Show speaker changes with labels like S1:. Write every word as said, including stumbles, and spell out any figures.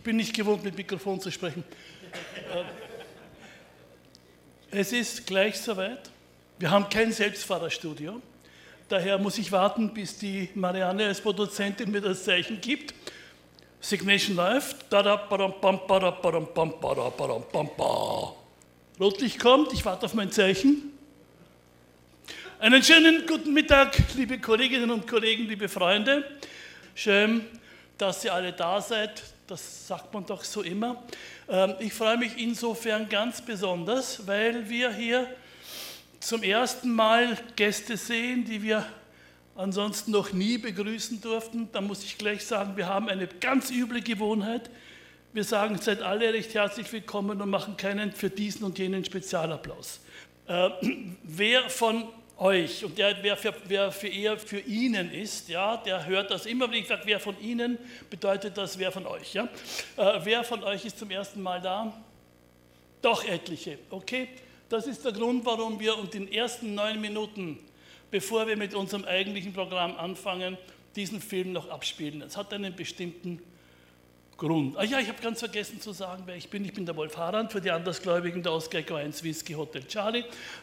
S1: Ich bin nicht gewohnt, mit Mikrofon zu sprechen. Es ist gleich soweit. Wir haben kein Selbstfahrerstudio. Daher muss ich warten, bis die Marianne als Produzentin mir das Zeichen gibt. Signation läuft. Rotlicht kommt, ich warte auf mein Zeichen. Einen schönen guten Mittag, liebe Kolleginnen und Kollegen, liebe Freunde. Schön, dass ihr alle da seid. Das sagt man doch so immer. Ich freue mich insofern ganz besonders, weil wir hier zum ersten Mal Gäste sehen, die wir ansonsten noch nie begrüßen durften. Da muss ich gleich sagen, wir haben eine ganz üble Gewohnheit. Wir sagen, seid alle recht herzlich willkommen und machen keinen für diesen und jenen Spezialapplaus. Äh, wer von euch, und der, wer, für, wer für eher für Ihnen ist, ja, der hört das immer, wenn ich sage, wer von Ihnen, bedeutet das, wer von euch. Ja? Äh, wer von euch ist zum ersten Mal da? Doch etliche, okay. Das ist der Grund, warum wir in den ersten neun Minuten, bevor wir mit unserem eigentlichen Programm anfangen, diesen Film noch abspielen. Es hat einen bestimmten Grund. Ah ja, ich habe ganz vergessen zu sagen, wer ich bin. Ich bin der Wolf Harand, für die Andersgläubigen der Oscar eins Whisky Hotel Charlie.